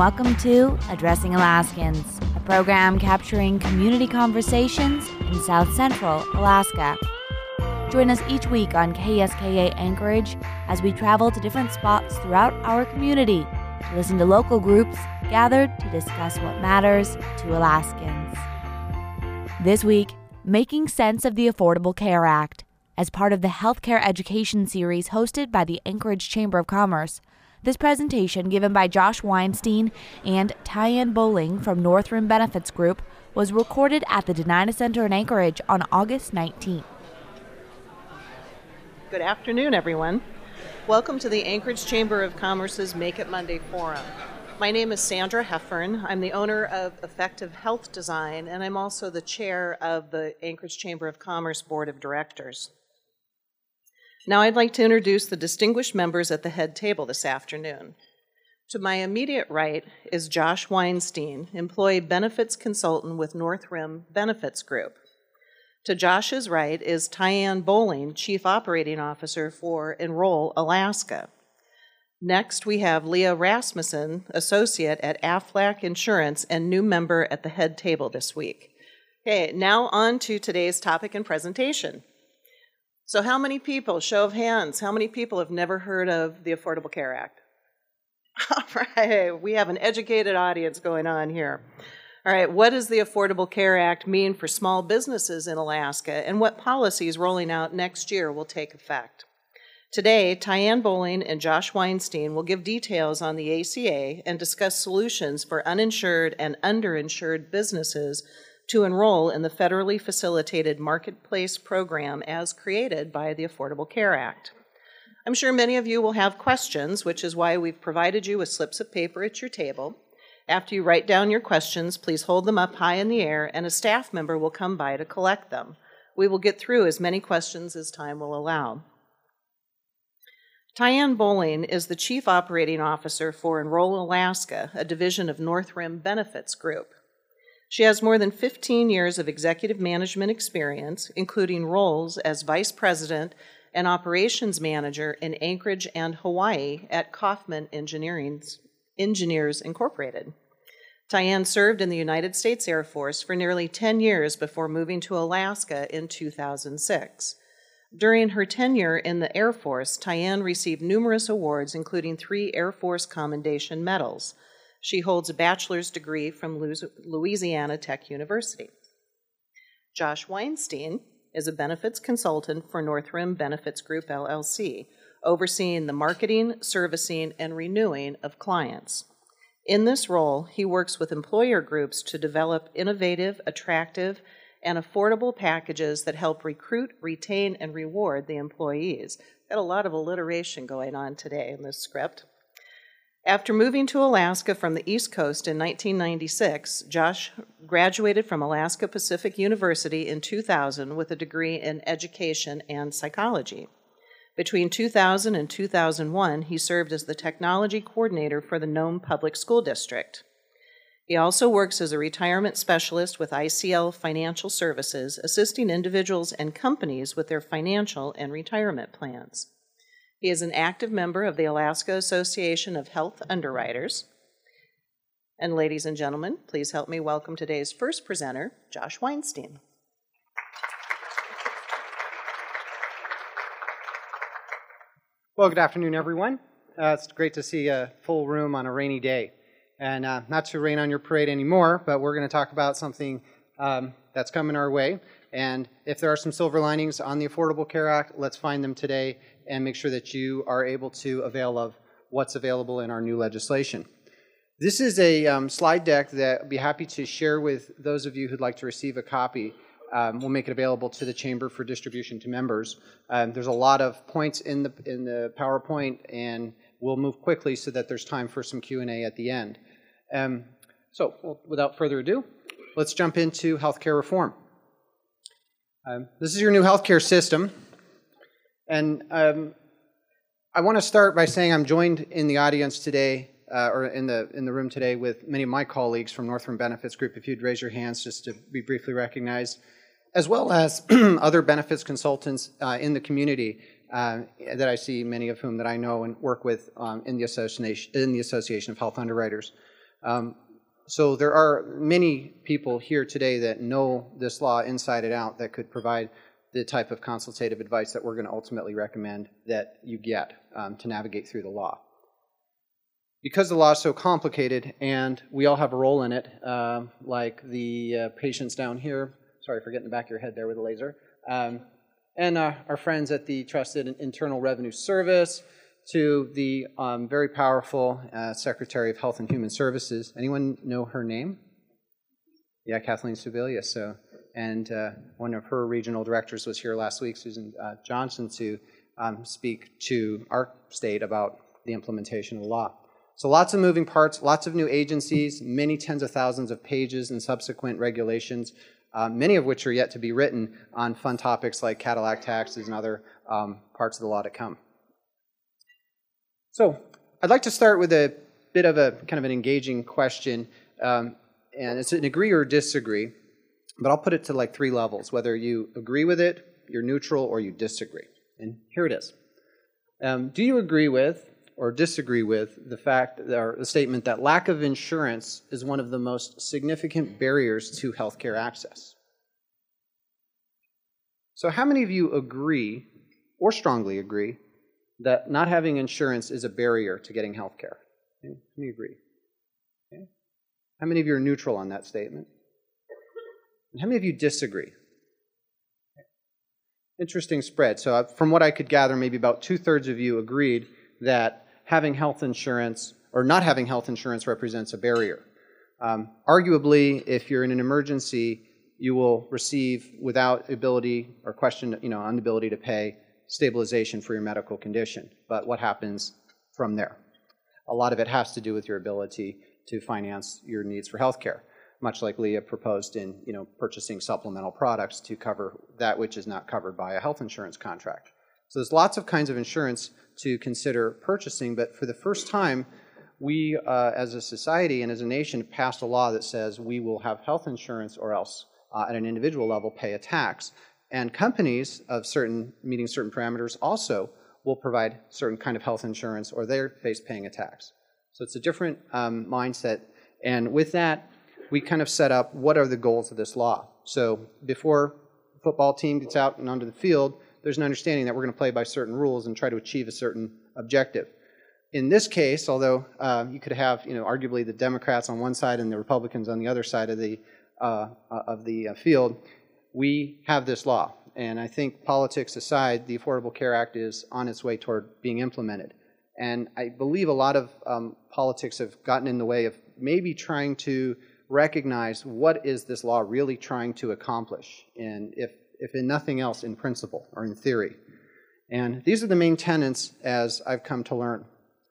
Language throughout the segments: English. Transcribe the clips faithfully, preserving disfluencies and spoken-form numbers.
welcome to Addressing Alaskans, a program capturing community conversations in South Central Alaska. Join us each week on K S K A Anchorage as we travel to different spots throughout our community to listen to local groups gathered to discuss what matters to Alaskans. This week, making sense of the Affordable Care Act. As part of the healthcare education series hosted by the Anchorage Chamber of Commerce, this presentation, given by Josh Weinstein and Tyann Bowling from North Rim Benefits Group, was recorded at the Dena'ina Center in Anchorage on August nineteenth. Good afternoon, everyone. Welcome to the Anchorage Chamber of Commerce's Make It Monday Forum. My name is Sandra Heffern. I'm the owner of Effective Health Design, and I'm also the chair of the Anchorage Chamber of Commerce Board of Directors. Now I'd like to introduce the distinguished members at the head table this afternoon. To my immediate right is Josh Weinstein, Employee Benefits Consultant with North Rim Benefits Group. To Josh's right is Tyann Bowling, Chief Operating Officer for Enroll Alaska. Next, we have Leah Rasmussen, Associate at Aflac Insurance and new member at the head table this week. Okay, now on to today's topic and presentation. So how many people, show of hands, how many people have never heard of the Affordable Care Act? All right, we have an educated audience going on here. All right, what does the Affordable Care Act mean for small businesses in Alaska, and what policies rolling out next year will take effect? Today, Tyann Bowling and Josh Weinstein will give details on the A C A and discuss solutions for uninsured and underinsured businesses to enroll in the federally facilitated marketplace program as created by the Affordable Care Act. I'm sure many of you will have questions, which is why we've provided you with slips of paper at your table. After you write down your questions, please hold them up high in the air, and a staff member will come by to collect them. We will get through as many questions as time will allow. Tyann Bowling is the Chief Operating Officer for Enroll Alaska, a division of North Rim Benefits Group. She has more than fifteen years of executive management experience, including roles as Vice President and Operations Manager in Anchorage and Hawaii at Kaufman Engineers Incorporated. Tyann served in the United States Air Force for nearly ten years before moving to Alaska in two thousand six. During her tenure in the Air Force, Tyann received numerous awards, including three Air Force Commendation Medals. She holds a bachelor's degree from Louisiana Tech University. Josh Weinstein is a benefits consultant for North Rim Benefits Group, L L C, overseeing the marketing, servicing, and renewing of clients. In this role, he works with employer groups to develop innovative, attractive, and affordable packages that help recruit, retain, and reward the employees. Got a lot of alliteration going on today in this script. After moving to Alaska from the East Coast in nineteen ninety-six, Josh graduated from Alaska Pacific University in two thousand with a degree in education and psychology. Between two thousand and two thousand one, he served as the technology coordinator for the Nome Public School District. He also works as a retirement specialist with I C L Financial Services, assisting individuals and companies with their financial and retirement plans. He is an active member of the Alaska Association of Health Underwriters. And ladies and gentlemen, please help me welcome today's first presenter, Josh Weinstein. Well, good afternoon, everyone. Uh, it's great to see a full room on a rainy day. And uh, not to rain on your parade anymore, but we're going to talk about something um, that's coming our way. And if there are some silver linings on the Affordable Care Act, let's find them today and make sure that you are able to avail of what's available in our new legislation. This is a um, slide deck that I'd be happy to share with those of you who'd like to receive a copy. Um, we'll make it available to the Chamber for distribution to members. Um, there's a lot of points in the, in the PowerPoint, and we'll move quickly so that there's time for some Q and A at the end. Um, so, well, without further ado, let's jump into healthcare reform. Um, this is your new healthcare system, and um, I want to start by saying I'm joined in the audience today, uh, or in the in the room today, with many of my colleagues from North Rim Benefits Group. If you'd raise your hands just to be briefly recognized, as well as other benefits consultants uh, in the community uh, that I see, many of whom that I know and work with um, in the association in the Association of Health Underwriters. Um, so there are many people here today that know this law inside and out that could provide the type of consultative advice that we're going to ultimately recommend that you get um, to navigate through the law. Because the law is so complicated and we all have a role in it, uh, like the uh, patients down here, sorry for getting the back of your head there with a laser, um, and uh, our friends at the Trusted Internal Revenue Service, to the um, very powerful uh, Secretary of Health and Human Services. Anyone know her name? Yeah, Kathleen Sebelius. So, and uh, one of her regional directors was here last week, Susan uh, Johnson, to um, speak to our state about the implementation of the law. So lots of moving parts, lots of new agencies, many tens of thousands of pages and subsequent regulations, uh, many of which are yet to be written on fun topics like Cadillac taxes and other um, parts of the law to come. So I'd like to start with a bit of a kind of an engaging question, um, and it's an agree or disagree, but I'll put it to like three levels, whether you agree with it, you're neutral, or you disagree. And here it is. Um, do you agree with or disagree with the fact or the statement that lack of insurance is one of the most significant barriers to healthcare access? So how many of you agree or strongly agree that not having insurance is a barrier to getting health care? Okay. How many agree? Okay. How many of you are neutral on that statement? And how many of you disagree? Okay. Interesting spread. So from what I could gather, maybe about two-thirds of you agreed that having health insurance or not having health insurance represents a barrier. Um, arguably, if you're in an emergency, you will receive without ability or question, you know, inability to pay stabilization for your medical condition. But what happens from there? A lot of it has to do with your ability to finance your needs for health care, much like Leah proposed in, you know, purchasing supplemental products to cover that which is not covered by a health insurance contract. So there's lots of kinds of insurance to consider purchasing, but for the first time, we uh, as a society and as a nation passed a law that says we will have health insurance or else uh, at an individual level pay a tax. And companies of certain, meeting certain parameters also will provide certain kind of health insurance or they face paying a tax. So it's a different um, mindset. And with that, we kind of set up what are the goals of this law. So before the football team gets out and onto the field, there's an understanding that we're going to play by certain rules and try to achieve a certain objective. In this case, although uh, you could have, you know, arguably the Democrats on one side and the Republicans on the other side of the, uh, of the uh, field, we have this law, and I think politics aside, the Affordable Care Act is on its way toward being implemented. And I believe a lot of um, politics have gotten in the way of maybe trying to recognize what is this law really trying to accomplish, and if, if in nothing else, in principle or in theory. And these are the main tenets as I've come to learn.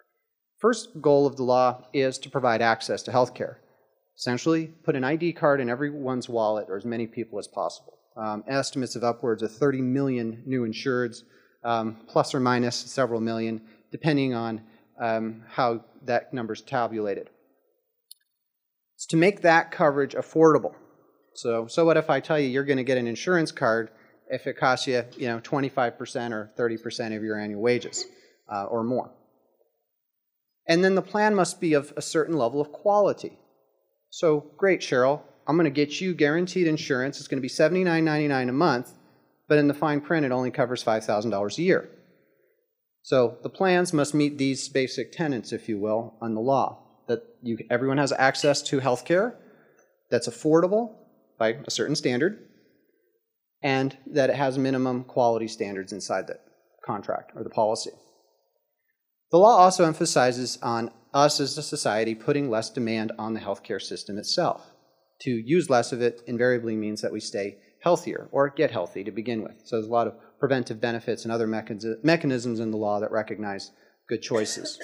First goal of the law is to provide access to health care. Essentially, put an I D card in everyone's wallet, or as many people as possible. Um, estimates of upwards of thirty million new insureds, um, plus or minus several million, depending on um, how that number is tabulated. It's to make that coverage affordable. So, so what if I tell you you're going to get an insurance card if it costs you, you know, twenty-five percent or thirty percent of your annual wages uh, or more? And then the plan must be of a certain level of quality. So, great, Cheryl, I'm going to get you guaranteed insurance. It's going to be seventy-nine ninety-nine a month, but in the fine print, it only covers five thousand dollars a year. So the plans must meet these basic tenets, if you will, on the law, that you, everyone has access to health care that's affordable by a certain standard, and that it has minimum quality standards inside the contract or the policy. The law also emphasizes on us as a society putting less demand on the healthcare system itself. To use less of it invariably means that we stay healthier or get healthy to begin with. So there's a lot of preventive benefits and other mechanisms in the law that recognize good choices.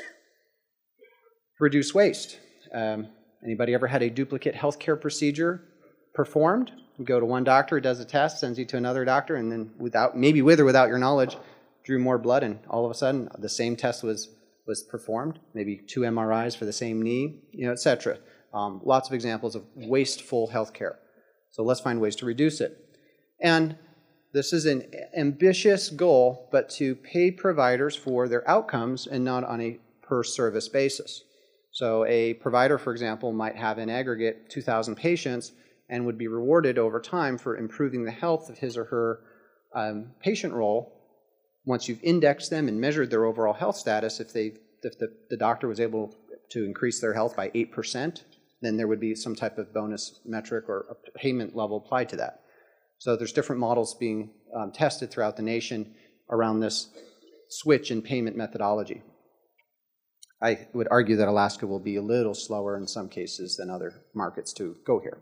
Reduce waste. Um, anybody ever had a duplicate healthcare procedure performed? You go to one doctor, does a test, sends you to another doctor, and then without, maybe with or without your knowledge, drew more blood, and all of a sudden the same test was was performed, maybe two M R Is for the same knee, you know, et cetera. Um, lots of examples of wasteful healthcare. So let's find ways to reduce it. And this is an ambitious goal, but to pay providers for their outcomes and not on a per-service basis. So a provider, for example, might have in aggregate two thousand patients and would be rewarded over time for improving the health of his or her um, patient roll. Once you've indexed them and measured their overall health status, if, they, if the, the doctor was able to increase their health by eight percent, then there would be some type of bonus metric or a payment level applied to that. So there's different models being um, tested throughout the nation around this switch in payment methodology. I would argue that Alaska will be a little slower in some cases than other markets to go here.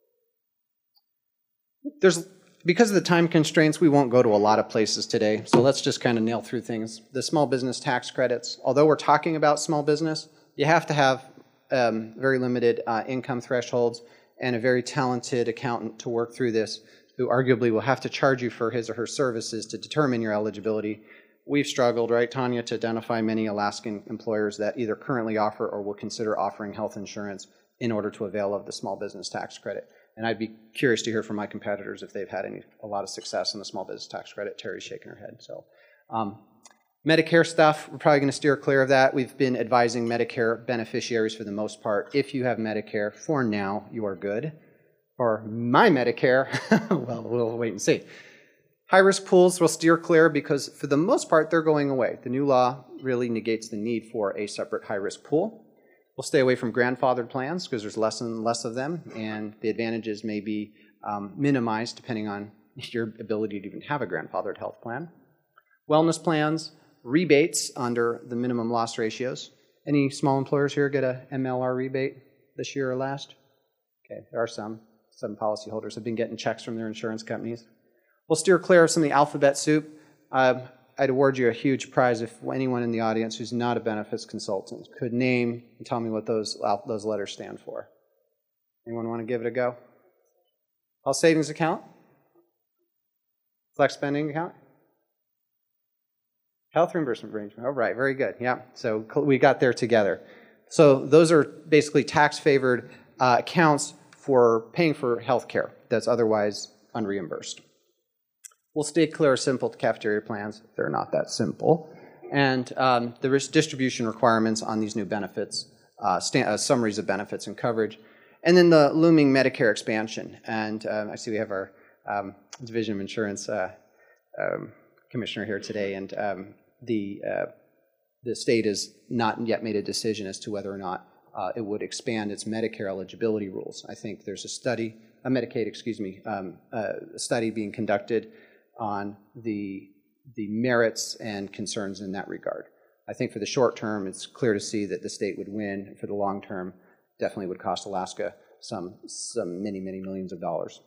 There's, because of the time constraints, we won't go to a lot of places today, so let's just kind of nail through things. The small business tax credits, although we're talking about small business, you have to have um, very limited uh, income thresholds and a very talented accountant to work through this, who arguably will have to charge you for his or her services to determine your eligibility. We've struggled, right, Tanya, to identify many Alaskan employers that either currently offer or will consider offering health insurance in order to avail of the small business tax credit. And I'd be curious to hear from my competitors if they've had any a lot of success in the small business tax credit. Terry's shaking her head. So, um, Medicare stuff, we're probably going to steer clear of that. We've been advising Medicare beneficiaries for the most part. If you have Medicare, for now, you are good. For my Medicare, well, we'll wait and see. High-risk pools will steer clear because, for the most part, they're going away. The new law really negates the need for a separate high-risk pool. We'll stay away from grandfathered plans because there's less and less of them, and the advantages may be um, minimized depending on your ability to even have a grandfathered health plan. Wellness plans, rebates under the minimum loss ratios. Any small employers here get a M L R rebate this year or last? Okay, there are some. Some policyholders have been getting checks from their insurance companies. We'll steer clear of some of the alphabet soup. Uh, I'd award you a huge prize if anyone in the audience who's not a benefits consultant could name and tell me what those, those letters stand for. Anyone want to give it a go? Health savings account? Flex spending account? Health reimbursement arrangement. All right, very good. Yeah, so we got there together. So those are basically tax-favored uh, accounts for paying for health care that's otherwise unreimbursed. We'll stay clear of simple cafeteria plans. They're not that simple. And um, the distribution requirements on these new benefits, uh, uh, summaries of benefits and coverage. And then the looming Medicare expansion. And um, I see we have our um, Division of Insurance uh, um, commissioner here today. And um, the, uh, the state has not yet made a decision as to whether or not uh, it would expand its Medicare eligibility rules. I think there's a study, a Medicaid, excuse me, um, uh, a study being conducted on the, the merits and concerns in that regard. I think for the short term, it's clear to see that the state would win. For the long term, definitely would cost Alaska some, some many, many millions of dollars.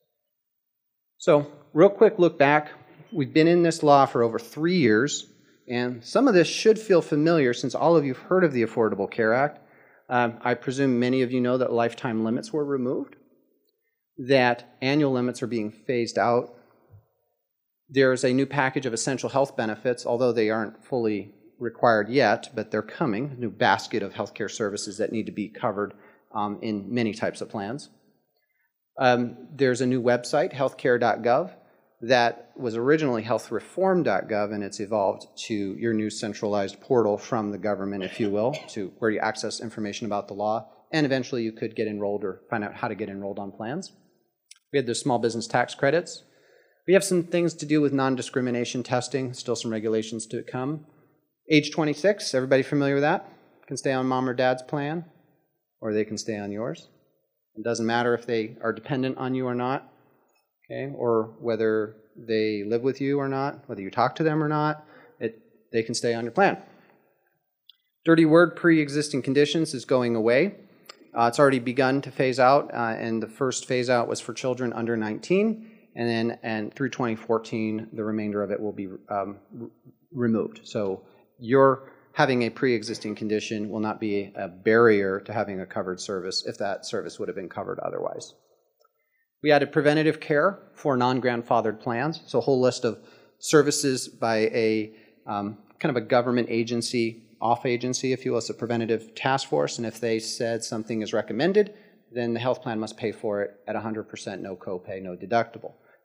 So, real quick look back. We've been in this law for over three years, and some of this should feel familiar since all of you have heard of the Affordable Care Act. Um, I presume many of you know that lifetime limits were removed, that annual limits are being phased out. There's a new package of essential health benefits, although they aren't fully required yet, but they're coming, a new basket of healthcare services that need to be covered um, in many types of plans. Um, there's a new website, healthcare dot gov, that was originally health reform dot gov, and it's evolved to your new centralized portal from the government, if you will, to where you access information about the law, and eventually you could get enrolled or find out how to get enrolled on plans. We had the small business tax credits. We have some things to do with non-discrimination testing, still some regulations to come. Age twenty-six, everybody familiar with that? Can stay on mom or dad's plan, or they can stay on yours. It doesn't matter if they are dependent on you or not, okay, or whether they live with you or not, whether you talk to them or not, it, they can stay on your plan. Dirty word, pre-existing conditions, is going away. Uh, it's already begun to phase out, uh, and the first phase out was for children under nineteen, and then and through twenty fourteen, the remainder of it will be um, removed. So your having a pre-existing condition will not be a barrier to having a covered service if that service would have been covered otherwise. We added preventative care for non-grandfathered plans, so a whole list of services by a um, kind of a government agency, off agency, if you will. It's a preventative task force, and if they said something is recommended, then the health plan must pay for it at one hundred percent, no copay, no deductible.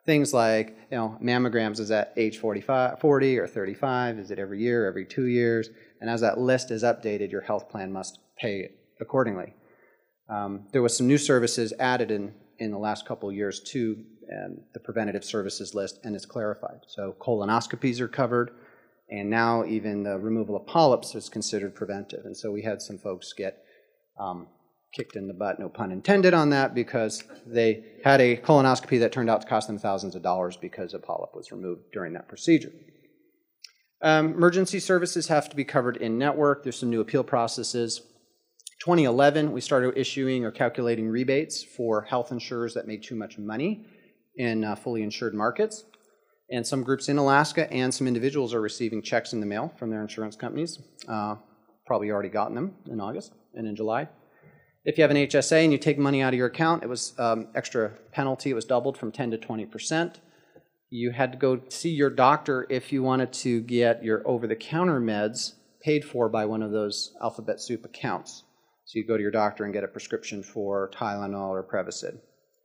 things like, you know, mammograms, is at age forty-five, forty or thirty-five? Is it every year, every two years? And as that list is updated, your health plan must pay accordingly. Um, there was some new services added in, in the last couple of years to um, the preventative services list, and it's clarified. So colonoscopies are covered, and now even the removal of polyps is considered preventive. And so we had some folks get um, kicked in the butt, no pun intended, on that, because they had a colonoscopy that turned out to cost them thousands of dollars because a polyp was removed during that procedure. Um, emergency services have to be covered in network. There's some new appeal processes. twenty eleven, we started issuing or calculating rebates for health insurers that made too much money in uh, fully insured markets. And some groups in Alaska and some individuals are receiving checks in the mail from their insurance companies. Uh, probably already gotten them in August and in July. If you have an H S A and you take money out of your account, it was um, extra penalty. It was doubled from ten to twenty percent. You had to go see your doctor if you wanted to get your over-the-counter meds paid for by one of those Alphabet Soup accounts. So you go to your doctor and get a prescription for Tylenol or Prevacid.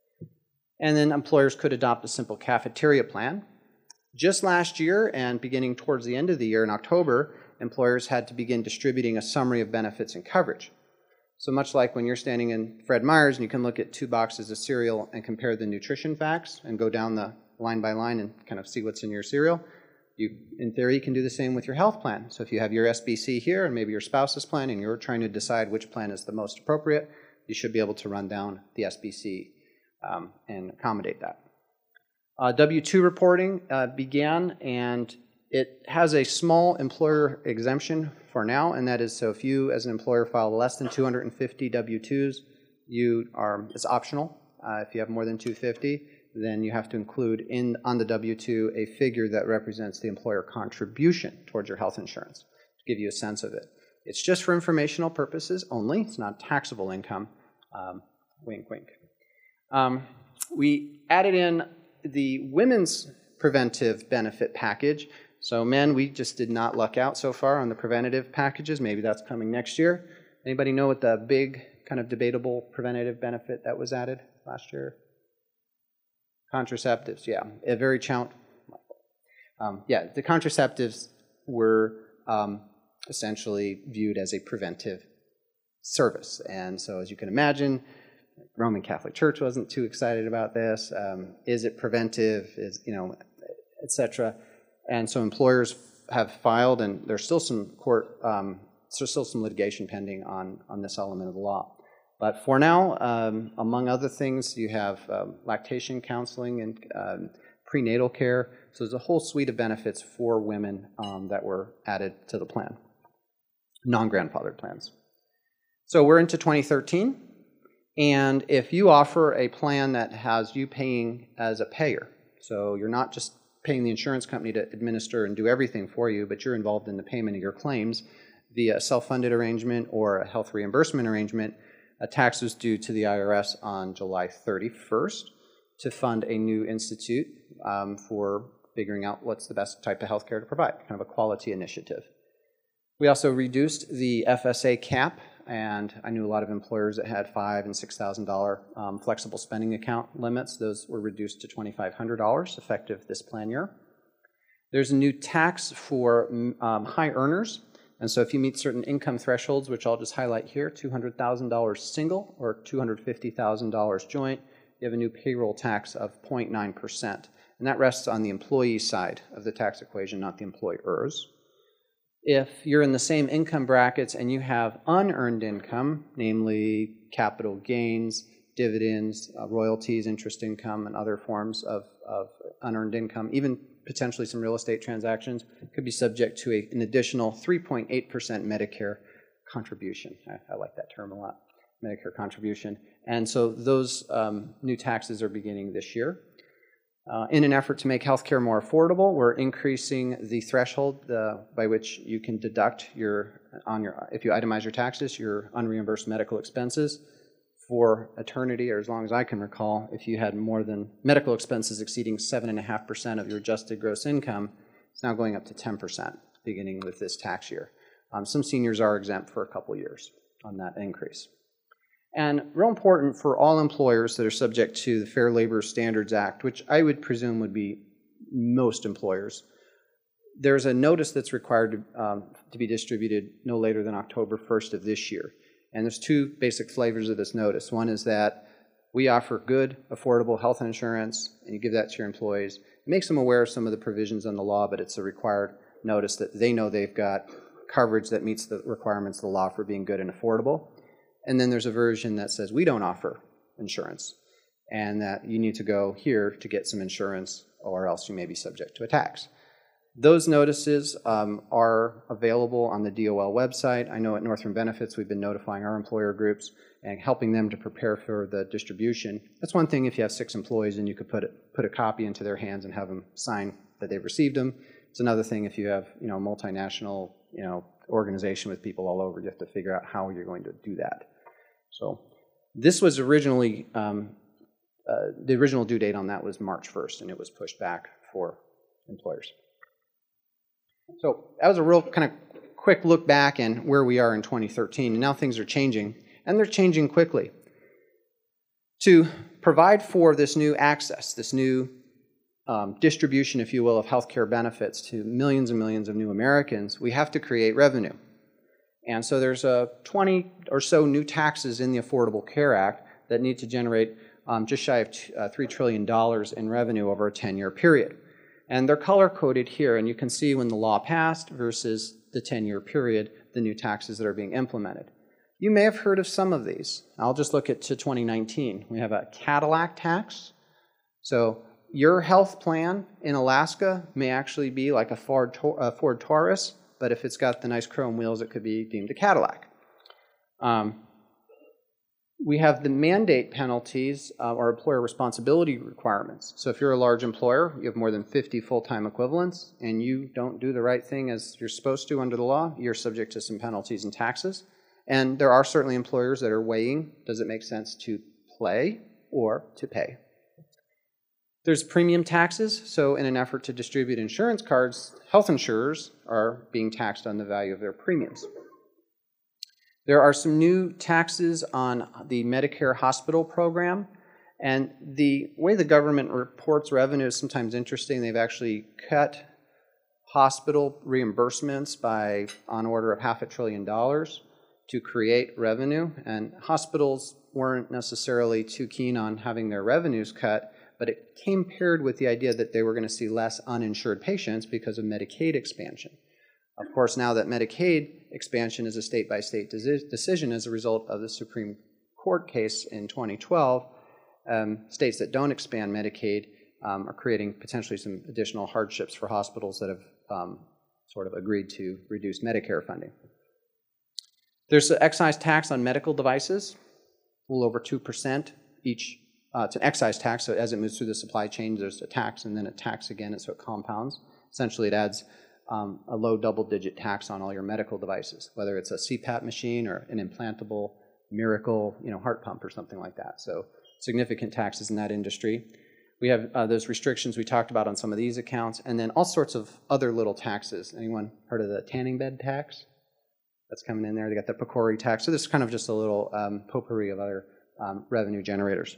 And then employers could adopt a simple cafeteria plan. Just last year, and beginning towards the end of the year in October, employers had to begin distributing a summary of benefits and coverage. So much like when you're standing in Fred Meyer's and you can look at two boxes of cereal and compare the nutrition facts and go down the line by line and kind of see what's in your cereal, you, in theory, can do the same with your health plan. So if you have your S B C here and maybe your spouse's plan and you're trying to decide which plan is the most appropriate, you should be able to run down the S B C um, and accommodate that. Uh, W two reporting uh, began, and it has a small employer exemption for now, and that is, so if you as an employer file less than two hundred fifty W twos, you are, it's optional. Uh, if you have more than two hundred fifty, then you have to include in on the W two a figure that represents the employer contribution towards your health insurance to give you a sense of it. It's just for informational purposes only. It's not taxable income. Um, wink, wink. Um, we added in the women's preventive benefit package. So men, we just did not luck out so far on the preventative packages. Maybe that's coming next year. Anybody know what the big kind of debatable preventative benefit that was added last year? Contraceptives, yeah. A very challenge. Um, yeah, the contraceptives were um, essentially viewed as a preventive service. And so as you can imagine, Roman Catholic Church wasn't too excited about this. Um, is it preventive? Is, you know, et cetera. And so employers have filed, and there's still some court, um, there's still some litigation pending on, on this element of the law. But for now, um, among other things, you have um, lactation counseling and um, prenatal care. So there's a whole suite of benefits for women um, that were added to the plan, non-grandfathered plans. So we're into twenty thirteen, and if you offer a plan that has you paying as a payer, so you're not just paying the insurance company to administer and do everything for you, but you're involved in the payment of your claims via a self-funded arrangement or a health reimbursement arrangement, a tax was due to the I R S on July thirty-first to fund a new institute um, for figuring out what's the best type of health care to provide, kind of a quality initiative. We also reduced the F S A cap, and I knew a lot of employers that had five thousand dollars and six thousand dollars um, flexible spending account limits. Those were reduced to twenty-five hundred dollars effective this plan year. There's a new tax for um, high earners. And so if you meet certain income thresholds, which I'll just highlight here, two hundred thousand dollars single or two hundred fifty thousand dollars joint, you have a new payroll tax of zero point nine percent. And that rests on the employee side of the tax equation, not the employers. If you're in the same income brackets and you have unearned income, namely capital gains, dividends, uh, royalties, interest income, and other forms of, of unearned income, even potentially some real estate transactions, could be subject to a, an additional three point eight percent Medicare contribution. I, I like that term a lot, Medicare contribution. And so those um, new taxes are beginning this year. Uh, in an effort to make healthcare more affordable, we're increasing the threshold uh, by which you can deduct your, on your, if you itemize your taxes, your unreimbursed medical expenses for eternity, or as long as I can recall. If you had more than medical expenses exceeding seven point five percent of your adjusted gross income, it's now going up to ten percent beginning with this tax year. Um, some seniors are exempt for a couple years on that increase. And real important for all employers that are subject to the Fair Labor Standards Act, which I would presume would be most employers, there's a notice that's required to, um, to be distributed no later than October first of this year. And there's two basic flavors of this notice. One is that we offer good, affordable health insurance, and you give that to your employees. It makes them aware of some of the provisions on the law, but it's a required notice that they know they've got coverage that meets the requirements of the law for being good and affordable. And then there's a version that says we don't offer insurance, and that you need to go here to get some insurance, or else you may be subject to a tax. Those notices um, are available on the D O L website. I know at Northrim Benefits we've been notifying our employer groups and helping them to prepare for the distribution. That's one thing if you have six employees and you could put, it, put a copy into their hands and have them sign that they've received them. It's another thing if you have, you know, a multinational, you know, organization with people all over. You have to figure out how you're going to do that. So this was originally, um, uh, the original due date on that was March first, and it was pushed back for employers. So that was a real kind of quick look back and where we are in twenty thirteen, and now things are changing, and they're changing quickly. To provide for this new access, this new um, distribution, if you will, of healthcare benefits to millions and millions of new Americans, we have to create revenue. And so there's uh, twenty or so new taxes in the Affordable Care Act that need to generate um, just shy of t- uh, three trillion dollars in revenue over a ten-year period. And they're color-coded here, and you can see when the law passed versus the ten-year period, the new taxes that are being implemented. You may have heard of some of these. I'll just look at to twenty nineteen. We have a Cadillac tax. So your health plan in Alaska may actually be like a Ford, a Ford Taurus, but if it's got the nice chrome wheels, it could be deemed a Cadillac. Um, we have the mandate penalties uh, or employer responsibility requirements. So if you're a large employer, you have more than fifty full-time equivalents, and you don't do the right thing as you're supposed to under the law, you're subject to some penalties and taxes. And there are certainly employers that are weighing, does it make sense to play or to pay? There's premium taxes. So in an effort to distribute insurance cards, health insurers are being taxed on the value of their premiums. There are some new taxes on the Medicare hospital program. And the way the government reports revenue is sometimes interesting. They've actually cut hospital reimbursements by on order of half a trillion dollars to create revenue. And hospitals weren't necessarily too keen on having their revenues cut, but it came paired with the idea that they were going to see less uninsured patients because of Medicaid expansion. Of course, now that Medicaid expansion is a state-by-state decision as a result of the Supreme Court case in twenty twelve, um, states that don't expand Medicaid um, are creating potentially some additional hardships for hospitals that have um, sort of agreed to reduce Medicare funding. There's an excise tax on medical devices, a little over two percent each. Uh, it's an excise tax, so as it moves through the supply chain, there's a tax and then a tax again, and so it compounds. Essentially, it adds um, a low double-digit tax on all your medical devices, whether it's a C PAP machine or an implantable miracle, you know, heart pump or something like that. So significant taxes in that industry. We have uh, those restrictions we talked about on some of these accounts, and then all sorts of other little taxes. Anyone heard of the tanning bed tax? That's coming in there. They got the PCORI tax. So this is kind of just a little um, potpourri of other um, revenue generators.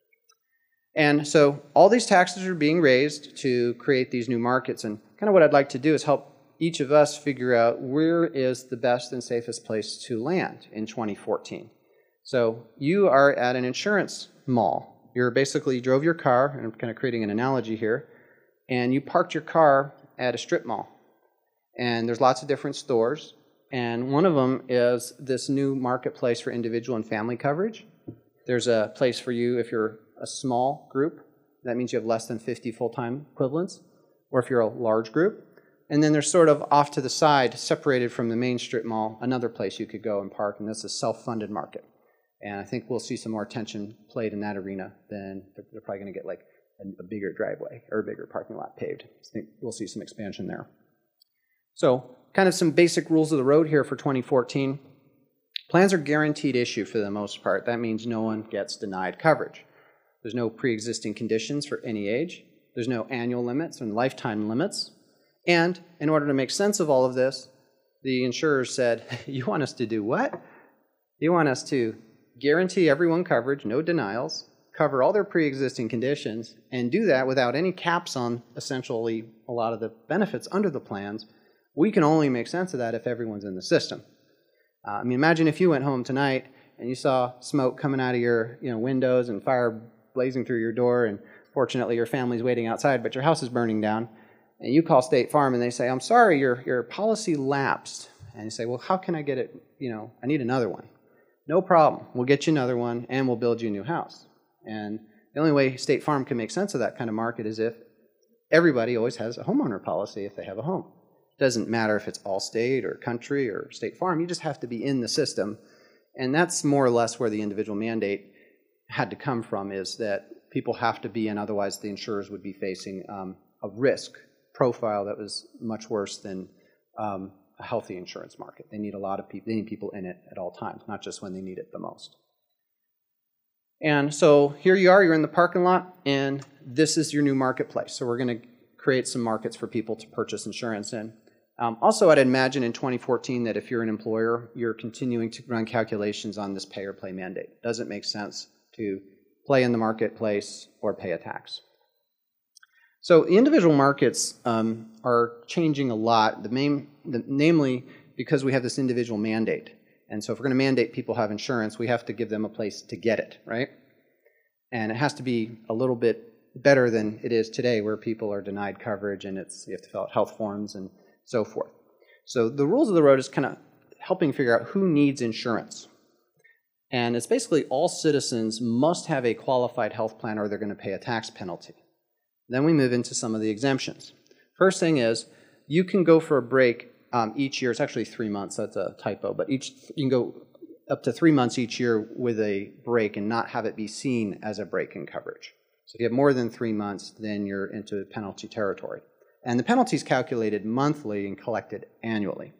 And so all these taxes are being raised to create these new markets. And kind of what I'd like to do is help each of us figure out where is the best and safest place to land in twenty fourteen. So you are at an insurance mall. You're basically, you drove your car, and I'm kind of creating an analogy here, and you parked your car at a strip mall. And there's lots of different stores. And one of them is this new marketplace for individual and family coverage. There's a place for you if you're a small group. That means you have less than fifty full-time equivalents. Or if you're a large group. And then there's sort of off to the side, separated from the main strip mall, another place you could go and park, and that's a self-funded market. And I think we'll see some more attention played in that arena. Then they're, they're probably going to get like a, a bigger driveway or a bigger parking lot paved. I think we'll see some expansion there. So kind of some basic rules of the road here for twenty fourteen. Plans are guaranteed issue for the most part. That means no one gets denied coverage. There's no pre-existing conditions for any age. There's no annual limits and lifetime limits. And in order to make sense of all of this, the insurers said, you want us to do what? You want us to guarantee everyone coverage, no denials, cover all their pre-existing conditions, and do that without any caps on essentially a lot of the benefits under the plans, we can only make sense of that if everyone's in the system. Uh, I mean, imagine if you went home tonight and you saw smoke coming out of your you know, windows and fire blazing through your door, and fortunately your family's waiting outside, but your house is burning down, and you call State Farm and they say, I'm sorry, your, your policy lapsed. And you say, well, how can I get it, you know, I need another one. No problem. We'll get you another one and we'll build you a new house. And the only way State Farm can make sense of that kind of market is if everybody always has a homeowner policy if they have a home. It doesn't matter if it's Allstate or Country or State Farm, you just have to be in the system. And that's more or less where the individual mandate had to come from, is that people have to be in, otherwise the insurers would be facing um, a risk profile that was much worse than um, a healthy insurance market. They need a lot of people, they need people in it at all times, not just when they need it the most. And so here you are, you're in the parking lot, and this is your new marketplace. So we're going to create some markets for people to purchase insurance in. Um, also, I'd imagine in twenty fourteen that if you're an employer, you're continuing to run calculations on this pay or play mandate. Does it make sense to play in the marketplace or pay a tax? So the individual markets um, are changing a lot, the main, the, namely because we have this individual mandate. And so if we're going to mandate people have insurance, we have to give them a place to get it, right? And it has to be a little bit better than it is today, where people are denied coverage and it's, you have to fill out health forms and so forth. So the rules of the road is kind of helping figure out who needs insurance. And it's basically all citizens must have a qualified health plan or they're going to pay a tax penalty. Then we move into some of the exemptions. First thing is, you can go for a break um, each year. It's actually three months, that's a typo, but each you can go up to three months each year with a break and not have it be seen as a break in coverage. So if you have more than three months, then you're into penalty territory. And the penalty is calculated monthly and collected annually.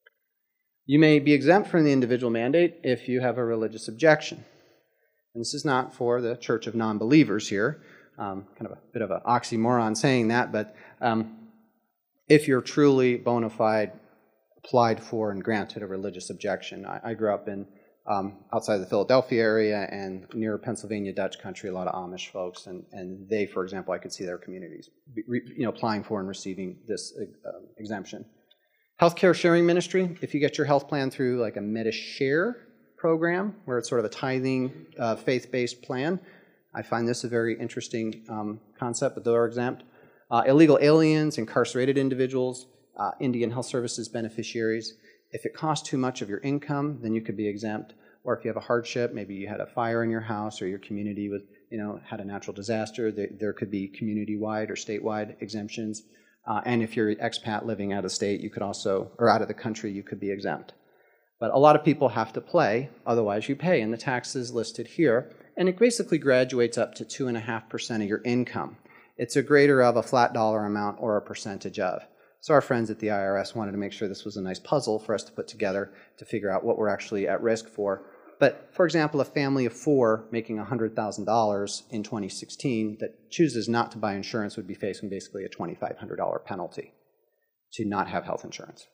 You may be exempt from the individual mandate if you have a religious objection. And this is not for the Church of Non-Believers here. Um, kind of a bit of an oxymoron saying that, but um, if you're truly bona fide, applied for and granted a religious objection. I, I grew up in um, outside the Philadelphia area and near Pennsylvania Dutch country, a lot of Amish folks, and, and they, for example, I could see their communities re, you know, applying for and receiving this uh, exemption. Healthcare sharing ministry, if you get your health plan through like a MediShare program, where it's sort of a tithing, uh, faith-based plan, I find this a very interesting um, concept, but they're exempt. Uh, illegal aliens, incarcerated individuals, uh, Indian Health Services beneficiaries. If it costs too much of your income, then you could be exempt. Or if you have a hardship, maybe you had a fire in your house or your community was, you know, had a natural disaster, there, there could be community-wide or statewide exemptions. Uh, and if you're an expat living out of state, you could also, or out of the country, you could be exempt. But a lot of people have to play, otherwise you pay, and the tax is listed here. And it basically graduates up to two point five percent of your income. It's a greater of a flat dollar amount or a percentage of. So our friends at the I R S wanted to make sure this was a nice puzzle for us to put together to figure out what we're actually at risk for. But for example, a family of four making one hundred thousand dollars in twenty sixteen that chooses not to buy insurance would be facing basically a two thousand five hundred dollars penalty to not have health insurance.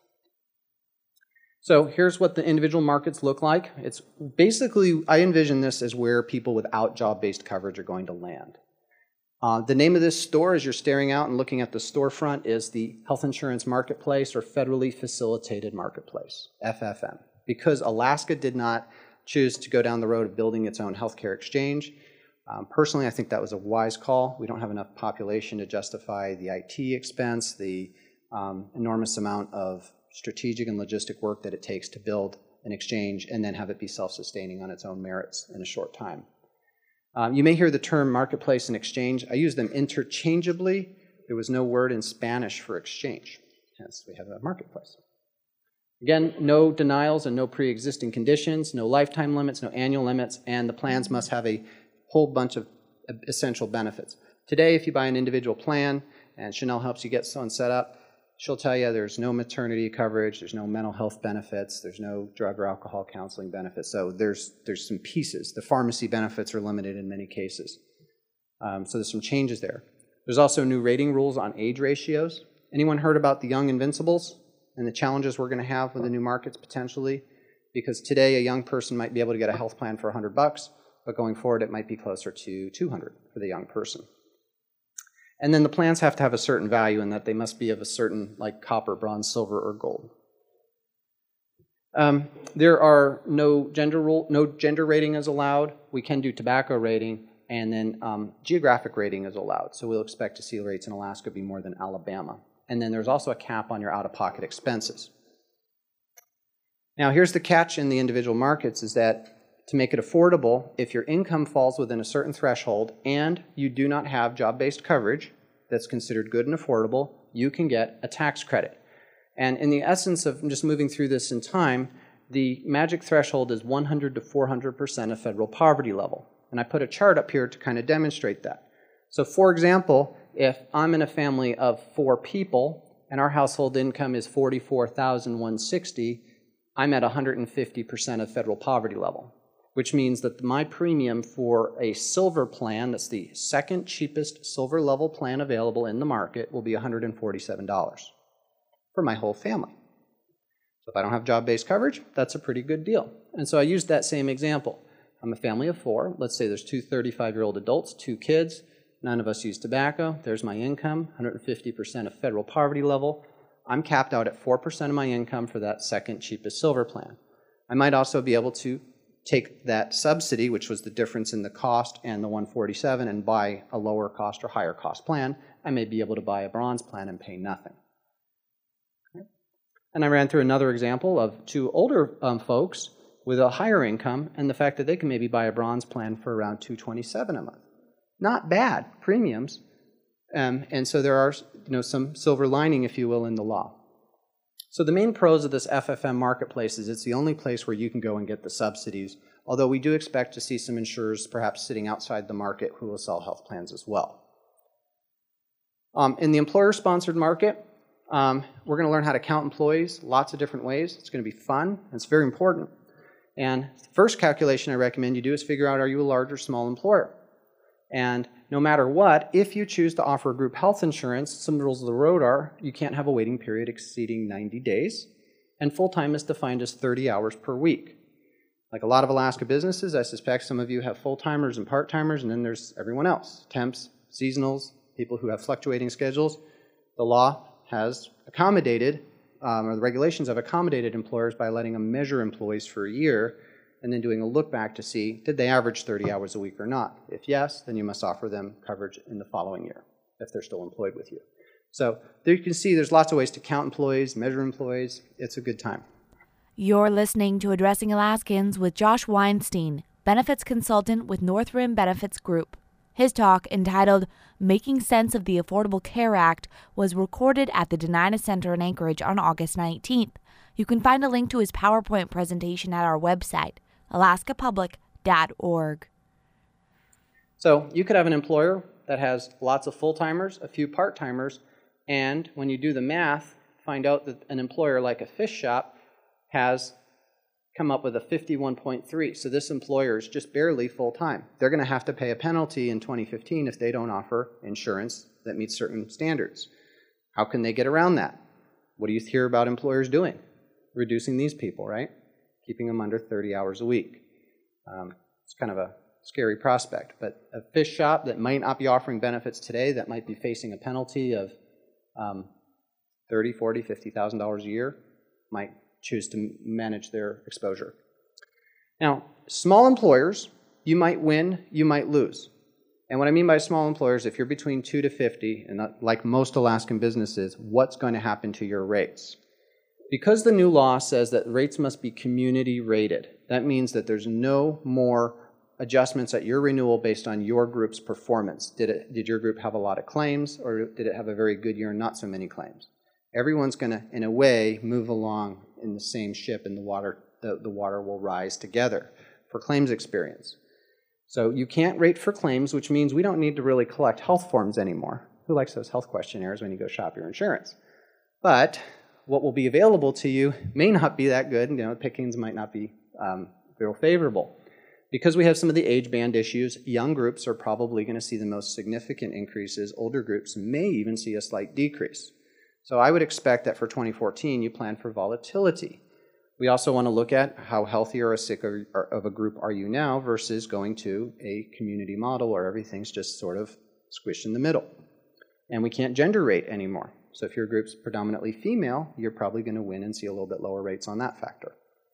So here's what the individual markets look like. It's basically, I envision this as where people without job-based coverage are going to land. Uh, the name of this store, as you're staring out and looking at the storefront, is the Health Insurance Marketplace, or Federally Facilitated Marketplace, F F M. Because Alaska did not choose to go down the road of building its own healthcare exchange, um, personally I think that was a wise call. We don't have enough population to justify the I T expense, the um, enormous amount of strategic and logistic work that it takes to build an exchange and then have it be self-sustaining on its own merits in a short time. Um, you may hear the term marketplace and exchange. I use them interchangeably. There was no word in Spanish for exchange, hence we have a marketplace. Again, no denials and no pre-existing conditions, no lifetime limits, no annual limits, and the plans must have a whole bunch of essential benefits. Today, if you buy an individual plan, and Chanel helps you get someone set up, she'll tell you there's no maternity coverage, there's no mental health benefits, there's no drug or alcohol counseling benefits. So there's, there's some pieces. The pharmacy benefits are limited in many cases. Um, so there's some changes there. There's also new rating rules on age ratios. Anyone heard about the Young Invincibles and the challenges we're going to have with the new markets potentially? Because today a young person might be able to get a health plan for one hundred bucks, but going forward it might be closer to two hundred for the young person. And then the plans have to have a certain value in that they must be of a certain, like copper, bronze, silver, or gold. Um, there are no gender rule, no gender rating is allowed. We can do tobacco rating, and then um, geographic rating is allowed. So we'll expect to see rates in Alaska be more than Alabama. And then there's also a cap on your out-of-pocket expenses. Now here's the catch in the individual markets is that to make it affordable, if your income falls within a certain threshold and you do not have job-based coverage that's considered good and affordable, you can get a tax credit. And in the essence of just moving through this in time, the magic threshold is one hundred to four hundred percent of federal poverty level. And I put a chart up here to kind of demonstrate that. So for example, if I'm in a family of four people and our household income is forty-four thousand one hundred sixty dollars, I'm at one hundred fifty percent of federal poverty level, which means that my premium for a silver plan, that's the second cheapest silver level plan available in the market, will be one hundred forty-seven dollars for my whole family. So if I don't have job-based coverage, that's a pretty good deal. And so I used that same example. I'm a family of four. Let's say there's two thirty-five-year-old adults, two kids. None of us use tobacco. There's my income, one hundred fifty percent of federal poverty level. I'm capped out at four percent of my income for that second cheapest silver plan. I might also be able to take that subsidy, which was the difference in the cost and the one hundred forty-seven, and buy a lower cost or higher cost plan. I may be able to buy a bronze plan and pay nothing. Okay. And I ran through another example of two older um, folks with a higher income and the fact that they can maybe buy a bronze plan for around two hundred twenty-seven dollars a month. Not bad premiums. Um, and so there are, you know, some silver lining, if you will, in the law. So the main pros of this F F M marketplace is it's the only place where you can go and get the subsidies, although we do expect to see some insurers perhaps sitting outside the market who will sell health plans as well. Um, in the employer-sponsored market, um, we're going to learn how to count employees lots of different ways. It's going to be fun, and it's very important. And the first calculation I recommend you do is figure out, are you a large or small employer? And no matter what, if you choose to offer group health insurance, some rules of the road are you can't have a waiting period exceeding ninety days, and full-time is defined as thirty hours per week. Like a lot of Alaska businesses, I suspect some of you have full-timers and part-timers, and then there's everyone else, temps, seasonals, people who have fluctuating schedules. The law has accommodated, um, or the regulations have accommodated employers by letting them measure employees for a year and then doing a look back to see, did they average thirty hours a week or not? If yes, then you must offer them coverage in the following year if they're still employed with you. So there you can see there's lots of ways to count employees, measure employees. It's a good time. You're listening to Addressing Alaskans with Josh Weinstein, benefits consultant with North Rim Benefits Group. His talk, entitled Making Sense of the Affordable Care Act, was recorded at the Dena'ina Center in Anchorage on August nineteenth. You can find a link to his PowerPoint presentation at our website, alaska public dot org. So you could have an employer that has lots of full-timers, a few part-timers, and when you do the math, find out that an employer like a fish shop has come up with a fifty-one point three. So this employer is just barely full-time. They're going to have to pay a penalty in twenty fifteen if they don't offer insurance that meets certain standards. How can they get around that? What do you hear about employers doing? Reducing these people, right? Keeping them under thirty hours a week. Um, it's kind of a scary prospect, but a fish shop that might not be offering benefits today, that might be facing a penalty of um, thirty thousand dollars, forty thousand dollars, fifty thousand dollars a year, might choose to manage their exposure. Now, small employers, you might win, you might lose. And what I mean by small employers, if you're between two to fifty, and like most Alaskan businesses, what's going to happen to your rates? Because the new law says that rates must be community rated, that means that there's no more adjustments at your renewal based on your group's performance. Did it, did your group have a lot of claims, or did it have a very good year and not so many claims? Everyone's going to, in a way, move along in the same ship, and the water, the, the water will rise together for claims experience. So you can't rate for claims, which means we don't need to really collect health forms anymore. Who likes those health questionnaires when you go shop your insurance? But what will be available to you may not be that good. You know, pickings might not be um, real favorable. Because we have some of the age band issues, young groups are probably going to see the most significant increases. Older groups may even see a slight decrease. So I would expect that for twenty fourteen, you plan for volatility. We also want to look at how healthy or sick of a group are you now versus going to a community model where everything's just sort of squished in the middle. And we can't gender rate anymore. So if your group's predominantly female, you're probably going to win and see a little bit lower rates on that factor.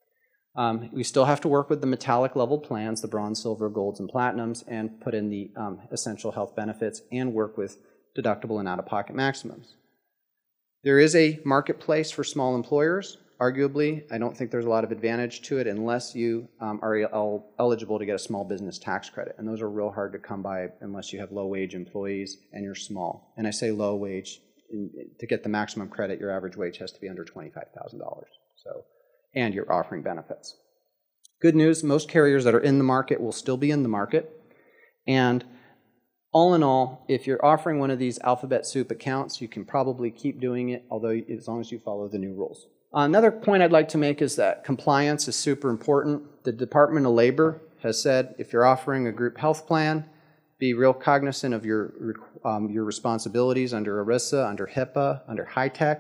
Um, we still have to work with the metallic level plans, the bronze, silver, golds, and platinums, and put in the um, essential health benefits and work with deductible and out-of-pocket maximums. There is a marketplace for small employers. Arguably, I don't think there's a lot of advantage to it unless you um, are el eligible to get a small business tax credit. And those are real hard to come by unless you have low-wage employees and you're small. And I say low-wage, to get the maximum credit, your average wage has to be under twenty-five thousand dollars. So, and you're offering benefits. Good news, most carriers that are in the market will still be in the market. And all in all, if you're offering one of these alphabet soup accounts, you can probably keep doing it, although as long as you follow the new rules. Another point I'd like to make is that compliance is super important. The Department of Labor has said if you're offering a group health plan, be real cognizant of your, um, your responsibilities under ERISA, under HIPAA, under HITECH,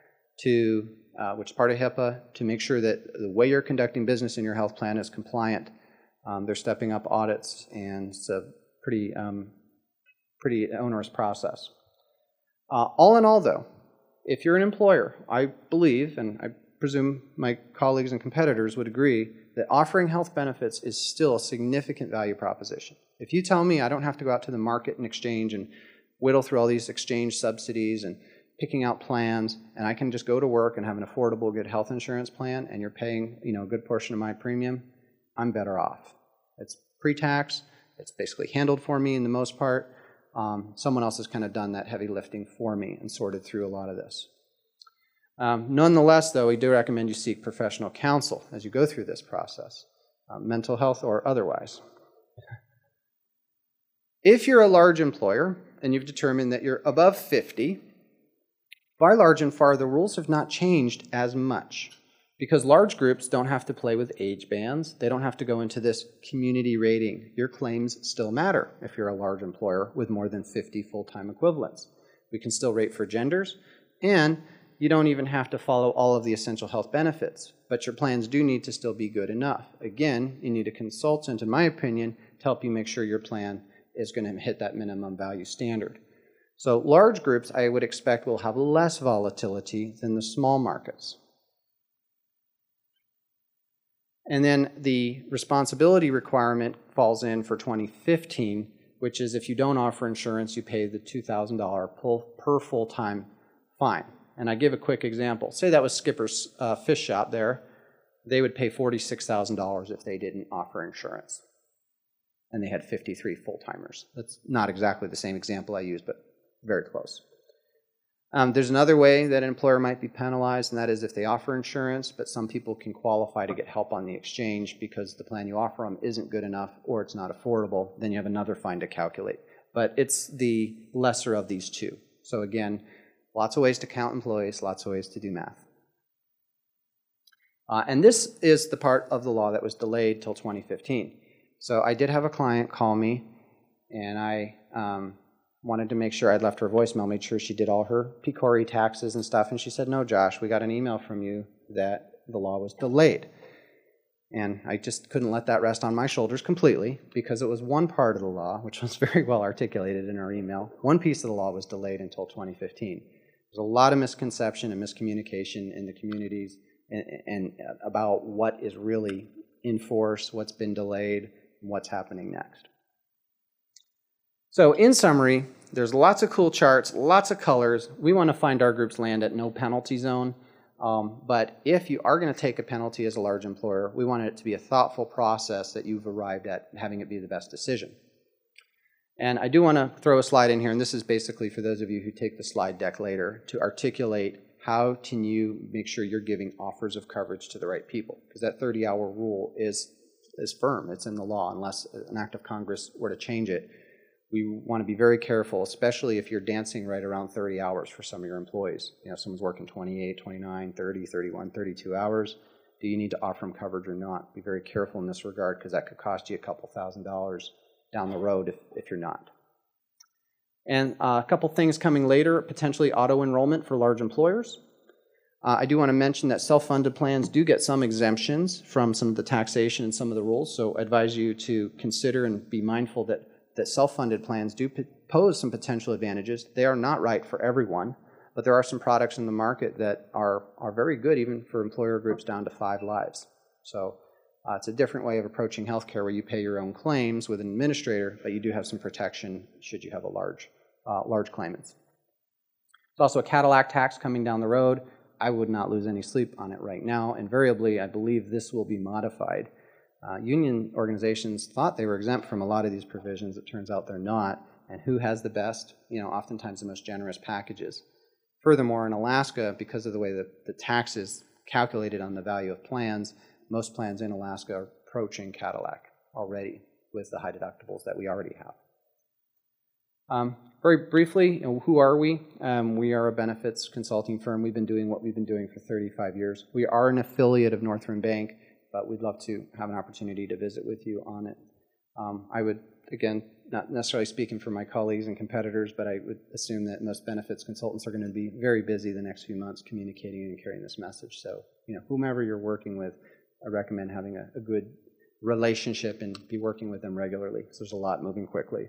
to, uh, which is part of HIPAA, to make sure that the way you're conducting business in your health plan is compliant. Um, they're stepping up audits, and it's a pretty, um, pretty onerous process. Uh, all in all, though, if you're an employer, I believe, and I presume my colleagues and competitors would agree, that offering health benefits is still a significant value proposition. If you tell me I don't have to go out to the market and exchange and whittle through all these exchange subsidies and picking out plans, and I can just go to work and have an affordable, good health insurance plan, and you're paying, you know, a good portion of my premium, I'm better off. It's pre-tax. It's basically handled for me in the most part. Um, someone else has kind of done that heavy lifting for me and sorted through a lot of this. Um, nonetheless, though, we do recommend you seek professional counsel as you go through this process, uh, mental health or otherwise. If you're a large employer and you've determined that you're above fifty, by large and far, the rules have not changed as much because large groups don't have to play with age bands. They don't have to go into this community rating. Your claims still matter if you're a large employer with more than fifty full-time equivalents. We can still rate for genders, and you don't even have to follow all of the essential health benefits, but your plans do need to still be good enough. Again, you need a consultant, in my opinion, to help you make sure your plan is going to hit that minimum value standard. So large groups, I would expect, will have less volatility than the small markets. And then the responsibility requirement falls in for twenty fifteen, which is if you don't offer insurance, you pay the two thousand dollars per full-time fine. And I give a quick example. Say that was Skipper's uh, Fish Shop there. They would pay forty-six thousand dollars if they didn't offer insurance. And they had fifty-three full-timers. That's not exactly the same example I used, but very close. Um, there's another way that an employer might be penalized, and that is if they offer insurance, but some people can qualify to get help on the exchange because the plan you offer them isn't good enough or it's not affordable, then you have another fine to calculate. But it's the lesser of these two. So again, lots of ways to count employees, lots of ways to do math. Uh, and this is the part of the law that was delayed till twenty fifteen. So I did have a client call me, and I um, wanted to make sure I'd left her a voicemail, made sure she did all her P C O R I taxes and stuff, and she said, no, Josh, we got an email from you that the law was delayed. And I just couldn't let that rest on my shoulders completely because it was one part of the law, which was very well articulated in our email. One piece of the law was delayed until twenty fifteen. There's a lot of misconception and miscommunication in the communities and, and about what is really in force, what's been delayed, and what's happening next. So in summary, there's lots of cool charts, lots of colors. We want to find our groups land at no penalty zone. Um, but if you are going to take a penalty as a large employer, we want it to be a thoughtful process that you've arrived at, having it be the best decision. And I do want to throw a slide in here, and this is basically for those of you who take the slide deck later, to articulate how can you make sure you're giving offers of coverage to the right people. Because that thirty hour rule is, is firm. It's in the law unless an act of Congress were to change it. We want to be very careful, especially if you're dancing right around thirty hours for some of your employees. You know, someone's working twenty-eight, twenty-nine, thirty, thirty-one, thirty-two hours. Do you need to offer them coverage or not? Be very careful in this regard because that could cost you a couple thousand dollars down the road if, if you're not. And uh, a couple things coming later, potentially auto-enrollment for large employers. Uh, I do want to mention that self-funded plans do get some exemptions from some of the taxation and some of the rules, so I advise you to consider and be mindful that, that self-funded plans do p- pose some potential advantages. They are not right for everyone, but there are some products in the market that are, are very good even for employer groups down to five lives. So uh, it's a different way of approaching healthcare where you pay your own claims with an administrator, but you do have some protection should you have a large, uh, large claimants. There's also a Cadillac tax coming down the road. I would not lose any sleep on it right now. Invariably, I believe this will be modified. Uh, union organizations thought they were exempt from a lot of these provisions. It turns out they're not. And who has the best, you know, oftentimes the most generous packages. Furthermore, in Alaska, because of the way that the tax is calculated on the value of plans, most plans in Alaska are approaching Cadillac already with the high deductibles that we already have. Um, very briefly, you know, who are we? Um, we are a benefits consulting firm. We've been doing what we've been doing for thirty-five years. We are an affiliate of North Rim Bank, but we'd love to have an opportunity to visit with you on it. Um, I would, again, not necessarily speaking for my colleagues and competitors, but I would assume that most benefits consultants are going to be very busy the next few months communicating and carrying this message. So, you know, whomever you're working with, I recommend having a, a good relationship and be working with them regularly, because there's a lot moving quickly.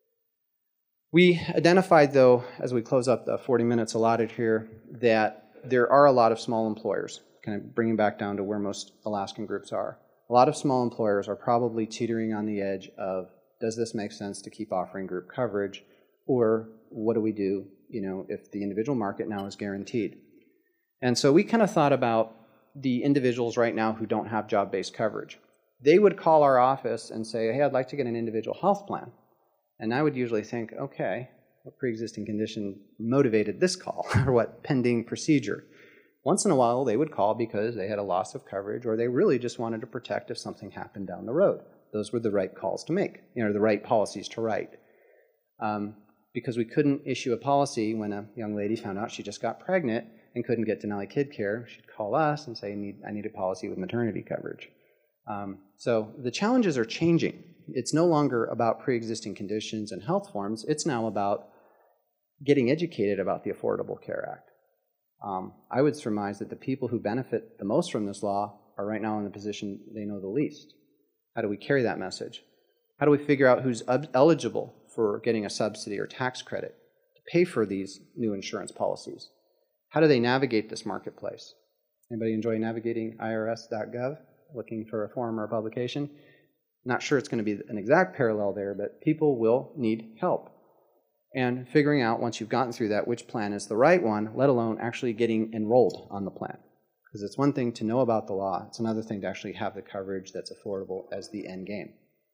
We identified, though, as we close up the forty minutes allotted here, that there are a lot of small employers, kind of bringing back down to where most Alaskan groups are. A lot of small employers are probably teetering on the edge of, does this make sense to keep offering group coverage, or what do we do, you know, if the individual market now is guaranteed? And so we kind of thought about the individuals right now who don't have job-based coverage. They would call our office and say, hey, I'd like to get an individual health plan. And I would usually think, okay, what pre-existing condition motivated this call, or what pending procedure? Once in a while, they would call because they had a loss of coverage, or they really just wanted to protect if something happened down the road. Those were the right calls to make, you know, the right policies to write. Um, because we couldn't issue a policy when a young lady found out she just got pregnant and couldn't get Denali Kid Care, she'd call us and say, I need, I need a policy with maternity coverage. Um, so the challenges are changing. It's no longer about pre-existing conditions and health forms. It's now about getting educated about the Affordable Care Act. Um, I would surmise that the people who benefit the most from this law are right now in the position they know the least. How do we carry that message? How do we figure out who's eligible for getting a subsidy or tax credit to pay for these new insurance policies? How do they navigate this marketplace? Anybody enjoy navigating I R S dot gov, looking for a form or a publication? Not sure it's going to be an exact parallel there, but people will need help. And figuring out, once you've gotten through that, which plan is the right one, let alone actually getting enrolled on the plan. Because it's one thing to know about the law, it's another thing to actually have the coverage that's affordable as the end game.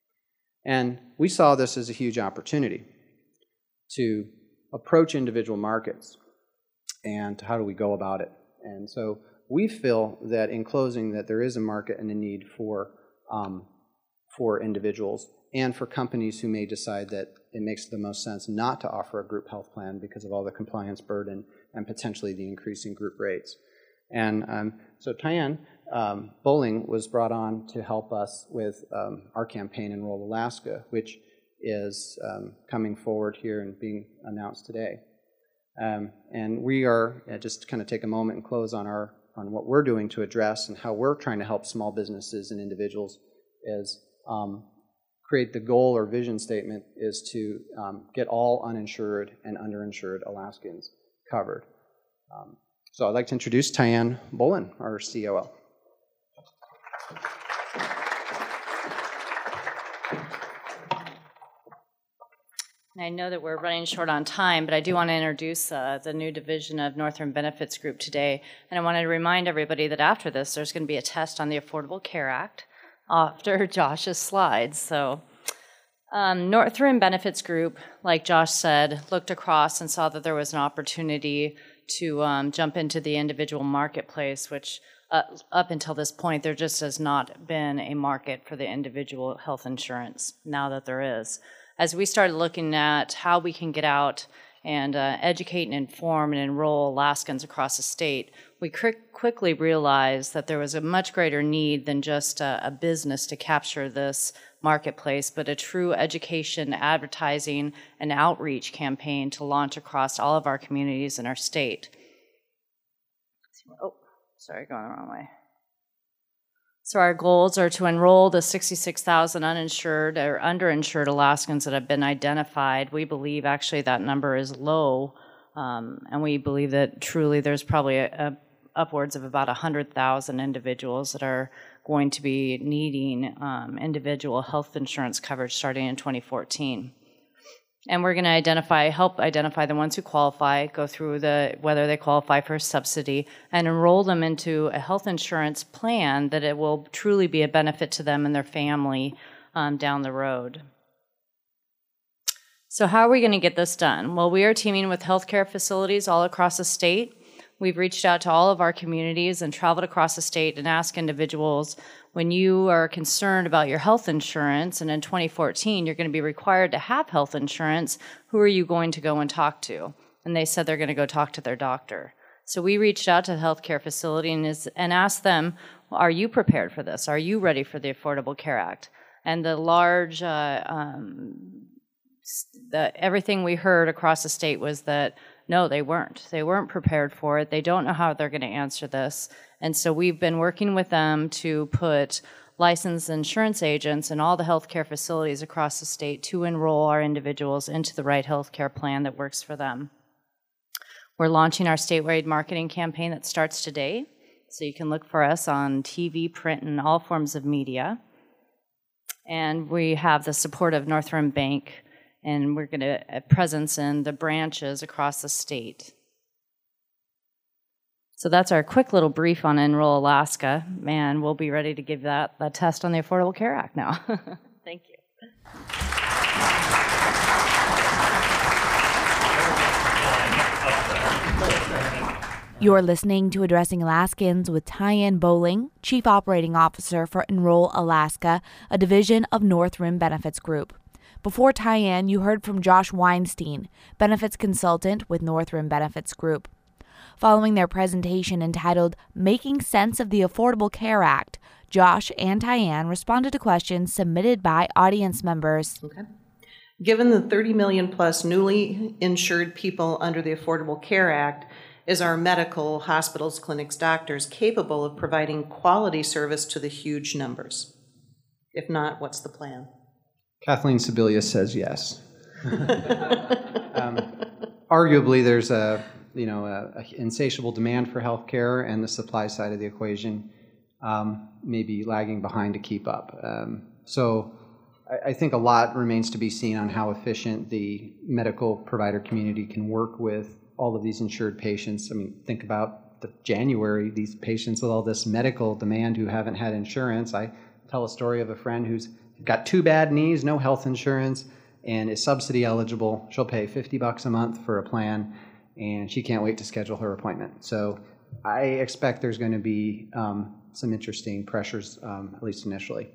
And we saw this as a huge opportunity to approach individual markets, and how do we go about it. And so we feel that, in closing, that there is a market and a need for um, for individuals and for companies who may decide that it makes the most sense not to offer a group health plan because of all the compliance burden and potentially the increasing group rates. And um, so Tyann um, Bowling was brought on to help us with um, our campaign, Enroll Alaska, which is um, coming forward here and being announced today. Um, and we are, uh, just to kind of take a moment and close on our on what we're doing to address and how we're trying to help small businesses and individuals is um, create the goal or vision statement is to um, get all uninsured and underinsured Alaskans covered. Um, so I'd like to introduce Tyann Bowling, our C O O. I know that we're running short on time, but I do want to introduce uh, the new division of North Rim Benefits Group today. And I wanted to remind everybody that after this, there's going to be a test on the Affordable Care Act after Josh's slides. So um, North Rim Benefits Group, like Josh said, looked across and saw that there was an opportunity to um, jump into the individual marketplace, which uh, up until this point, there just has not been a market for the individual health insurance. Now that there is. As we started looking at how we can get out and uh, educate and inform and enroll Alaskans across the state, we quick, quickly realized that there was a much greater need than just a, a business to capture this marketplace, but a true education, advertising, and outreach campaign to launch across all of our communities in our state. Oh, sorry, going the wrong way. So our goals are to enroll the sixty-six thousand uninsured or underinsured Alaskans that have been identified. We believe actually that number is low, um, and we believe that truly there's probably a, a upwards of about one hundred thousand individuals that are going to be needing um, individual health insurance coverage starting in twenty fourteen. And we're going to identify, help identify the ones who qualify, go through the whether they qualify for a subsidy, and enroll them into a health insurance plan that it will truly be a benefit to them and their family um, down the road. So how are we going to get this done? Well, we are teaming with healthcare facilities all across the state. We've reached out to all of our communities and traveled across the state and asked individuals, when you are concerned about your health insurance, and in twenty fourteen you're going to be required to have health insurance, who are you going to go and talk to? And they said they're going to go talk to their doctor. So we reached out to the healthcare facility and, is, and asked them, well, are you prepared for this? Are you ready for the Affordable Care Act? And the large, uh, um, the, everything we heard across the state was that no, they weren't. They weren't prepared for it. They don't know how they're going to answer this. And so we've been working with them to put licensed insurance agents in all the healthcare facilities across the state to enroll our individuals into the right healthcare plan that works for them. We're launching our statewide marketing campaign that starts today. So you can look for us on T V, print, and all forms of media. And we have the support of North Rim Bank, and we're going to have presence in the branches across the state. So that's our quick little brief on Enroll Alaska, and we'll be ready to give that a test on the Affordable Care Act now. Thank you. You're listening to Addressing Alaskans with Tyann Bowling, Chief Operating Officer for Enroll Alaska, a division of North Rim Benefits Group. Before Tyann, you heard from Josh Weinstein, Benefits Consultant with North Rim Benefits Group. Following their presentation entitled Making Sense of the Affordable Care Act, Josh and Tyann responded to questions submitted by audience members. Okay. Given the thirty million plus newly insured people under the Affordable Care Act, is our medical, hospitals, clinics, doctors capable of providing quality service to the huge numbers? If not, what's the plan? Kathleen Sebelius says yes. um, arguably, there's a you know a, a insatiable demand for healthcare, and the supply side of the equation um, may be lagging behind to keep up. Um, so, I, I think a lot remains to be seen on how efficient the medical provider community can work with all of these insured patients. I mean, think about the January, these patients with all this medical demand who haven't had insurance. I tell a story of a friend who's got two bad knees, no health insurance, and is subsidy eligible. She'll pay fifty bucks a month for a plan, and she can't wait to schedule her appointment. So I expect there's going to be um, some interesting pressures, um, at least initially.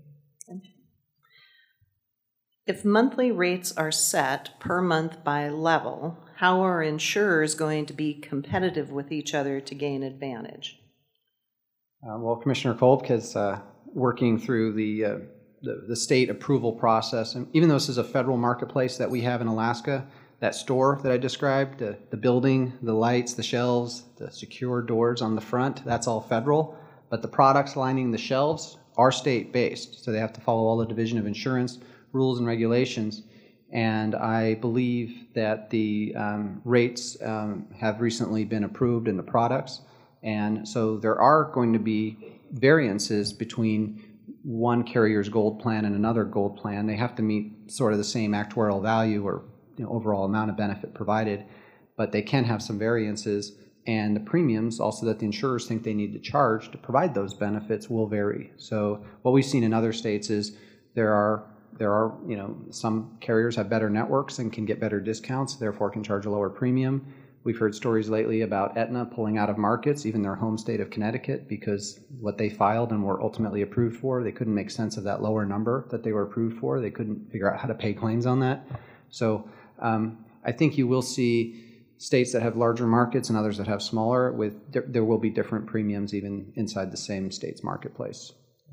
If monthly rates are set per month by level, how are insurers going to be competitive with each other to gain advantage? Uh, well, Commissioner Kolb is uh, working through the, uh, the the state approval process, and even though this is a federal marketplace that we have in Alaska, that store that I described, the, the building, the lights, the shelves, the secure doors on the front, that's all federal, but the products lining the shelves are state-based, so they have to follow all the Division of Insurance rules and regulations. And I believe that the um, rates um, have recently been approved in the products. And so there are going to be variances between one carrier's gold plan and another gold plan. They have to meet sort of the same actuarial value or you know, overall amount of benefit provided, but they can have some variances. And the premiums also that the insurers think they need to charge to provide those benefits will vary. So what we've seen in other states is there are There are, you know, some carriers have better networks and can get better discounts, therefore can charge a lower premium. We've heard stories lately about Aetna pulling out of markets, even their home state of Connecticut, because what they filed and were ultimately approved for, they couldn't make sense of that lower number that they were approved for. They couldn't figure out how to pay claims on that. So um, I think you will see states that have larger markets and others that have smaller, with there will be different premiums even inside the same state's marketplace.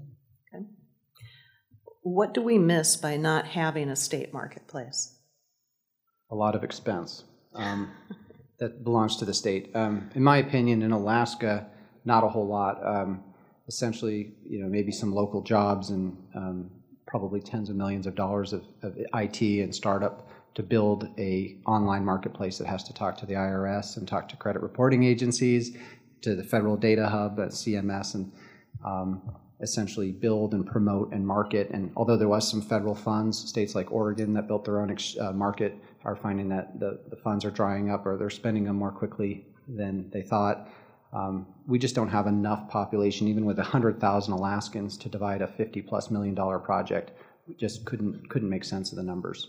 What do we miss by not having a state marketplace? A lot of expense. Um, that belongs to the state. Um, in my opinion, in Alaska, not a whole lot. Um, essentially, you know, maybe some local jobs and um, probably tens of millions of dollars of, of I T and startup to build a online marketplace that has to talk to the I R S and talk to credit reporting agencies, to the Federal Data Hub at C M S, and um, essentially build and promote and market. And although there was some federal funds, states like Oregon that built their own ex- uh, market are finding that the, the funds are drying up or they're spending them more quickly than they thought. Um, we just don't have enough population, even with one hundred thousand Alaskans, to divide a fifty plus million dollar project. We just couldn't couldn't make sense of the numbers.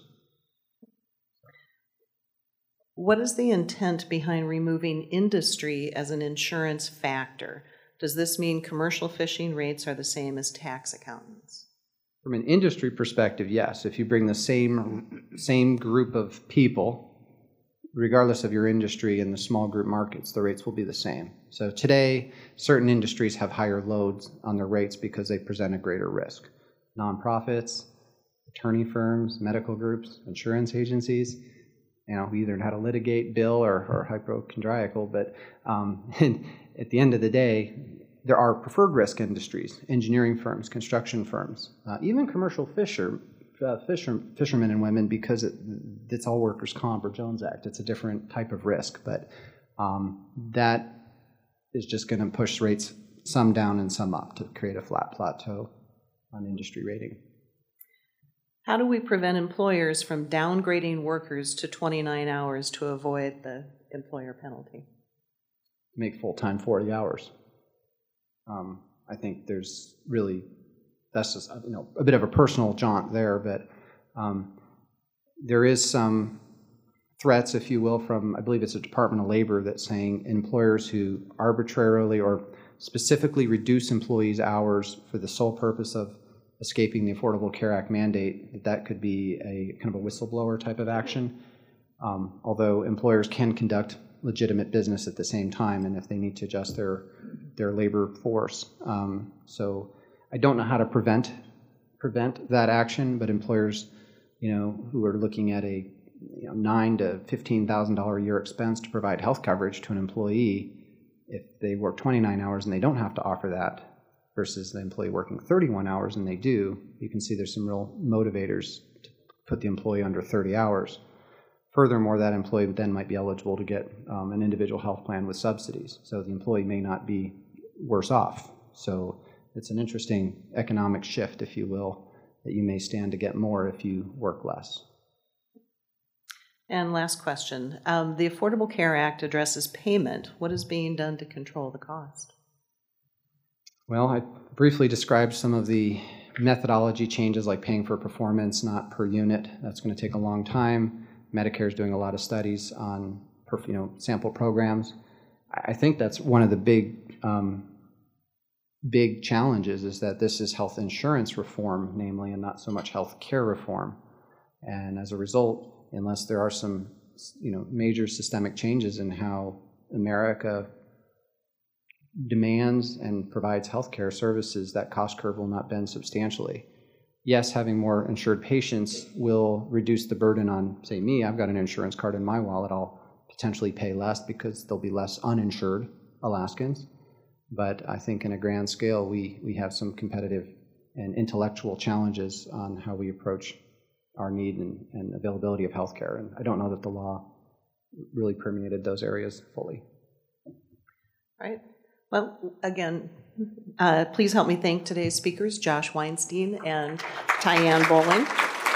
What is the intent behind removing industry as an insurance factor? Does this mean commercial fishing rates are the same as tax accountants? From an industry perspective, yes. If you bring the same same group of people, regardless of your industry in the small group markets, the rates will be the same. So today, certain industries have higher loads on their rates because they present a greater risk. Nonprofits, attorney firms, medical groups, insurance agencies, you know, we either had to litigate, bill, or, or hypochondriacal, but um, at the end of the day, there are preferred risk industries, engineering firms, construction firms, uh, even commercial fisher, uh, fisher, fishermen and women, because it, it's all workers' comp or Jones Act. It's a different type of risk, but um, that is just going to push rates some down and some up to create a flat plateau on industry rating. How do we prevent employers from downgrading workers to twenty-nine hours to avoid the employer penalty? Make full-time forty hours. Um, I think there's really, that's just, you know, a bit of a personal jaunt there, but um, there is some threats, if you will, from, I believe it's the Department of Labor, that's saying employers who arbitrarily or specifically reduce employees' hours for the sole purpose of escaping the Affordable Care Act mandate, that that could be a kind of a whistleblower type of action. Um, although employers can conduct legitimate business at the same time, and if they need to adjust their their labor force. Um, so I don't know how to prevent prevent that action, but employers, you know, who are looking at a you know, nine to fifteen thousand dollar a year expense to provide health coverage to an employee, if they work twenty-nine hours and they don't have to offer that, versus the employee working thirty-one hours and they do, you can see there's some real motivators to put the employee under thirty hours. Furthermore, that employee then might be eligible to get um, an individual health plan with subsidies. So the employee may not be worse off. So it's an interesting economic shift, if you will, that you may stand to get more if you work less. And last question. Um, the Affordable Care Act addresses payment. What is being done to control the cost? Well, I briefly described some of the methodology changes, like paying for performance, not per unit. That's going to take a long time. Medicare is doing a lot of studies on, you know, sample programs. I think that's one of the big, um, big challenges, is that this is health insurance reform, namely, and not so much health care reform. And as a result, unless there are some, you know, major systemic changes in how America demands and provides healthcare services, that cost curve will not bend substantially. Yes, having more insured patients will reduce the burden on, say, me. I've got an insurance card in my wallet. I'll potentially pay less because there'll be less uninsured Alaskans. But I think in a grand scale, we, we have some competitive and intellectual challenges on how we approach our need and, and availability of healthcare. And I don't know that the law really permeated those areas fully. Right. Well, again, uh, please help me thank today's speakers, Josh Weinstein and Tyann Bowling.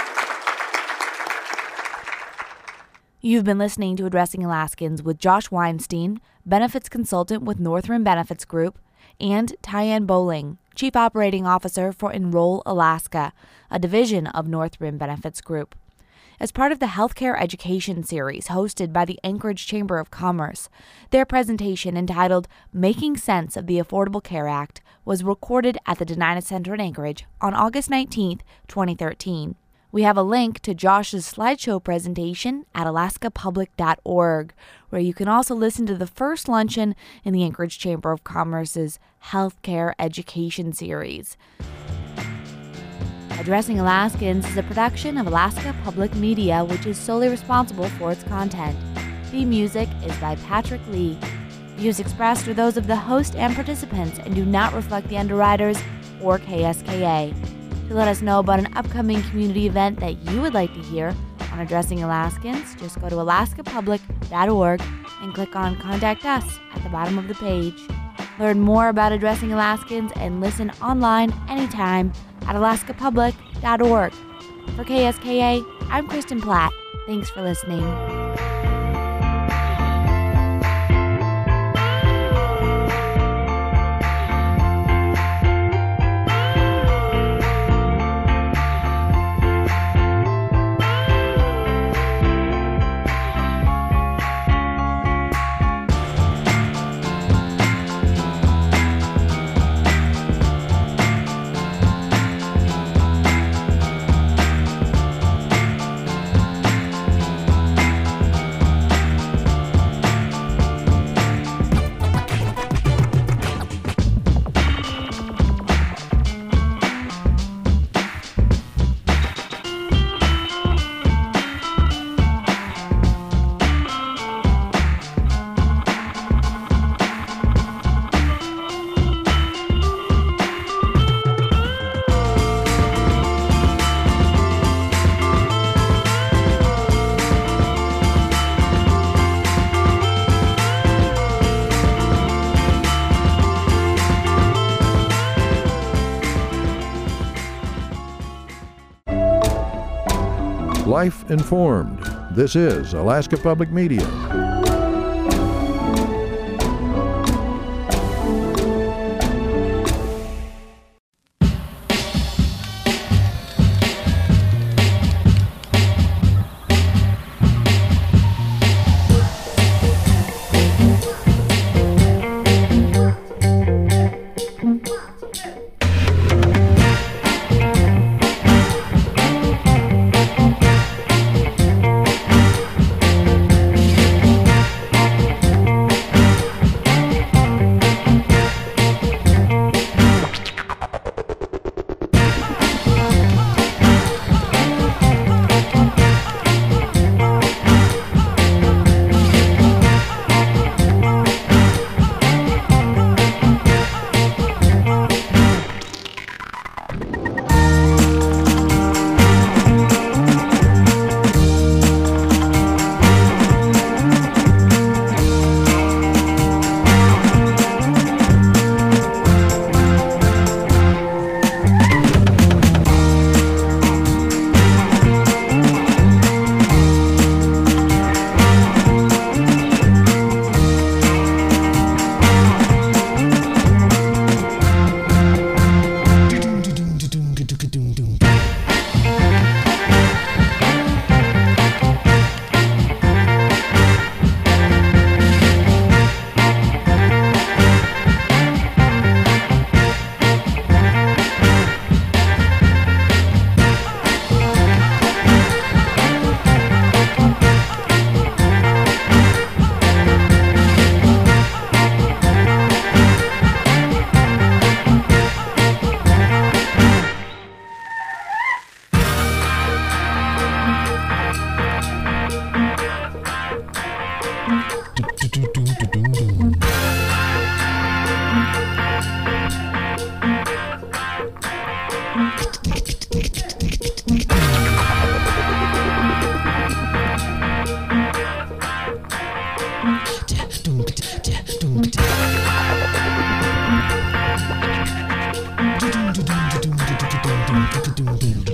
You've been listening to Addressing Alaskans with Josh Weinstein, Benefits Consultant with Northrim Benefits Group, and Tyann Bowling, Chief Operating Officer for Enroll Alaska, a division of Northrim Benefits Group. As part of the Healthcare Education Series hosted by the Anchorage Chamber of Commerce, their presentation entitled Making Sense of the Affordable Care Act was recorded at the Denina Center in Anchorage on August nineteenth, twenty thirteen. We have a link to Josh's slideshow presentation at alaska public dot org, where you can also listen to the first luncheon in the Anchorage Chamber of Commerce's Healthcare Education Series. Addressing Alaskans is a production of Alaska Public Media, which is solely responsible for its content. Theme music is by Patrick Lee. Views expressed are those of the host and participants and do not reflect the underwriters or K S K A. To let us know about an upcoming community event that you would like to hear on Addressing Alaskans, just go to alaska public dot org and click on Contact Us at the bottom of the page. Learn more about Addressing Alaskans and listen online anytime at alaska public dot org. For K S K A, I'm Kristen Platt. Thanks for listening. Life Informed. This is Alaska Public Media. Doom, doom, doom, doom, doom, doom, doom, doom, doom, doom.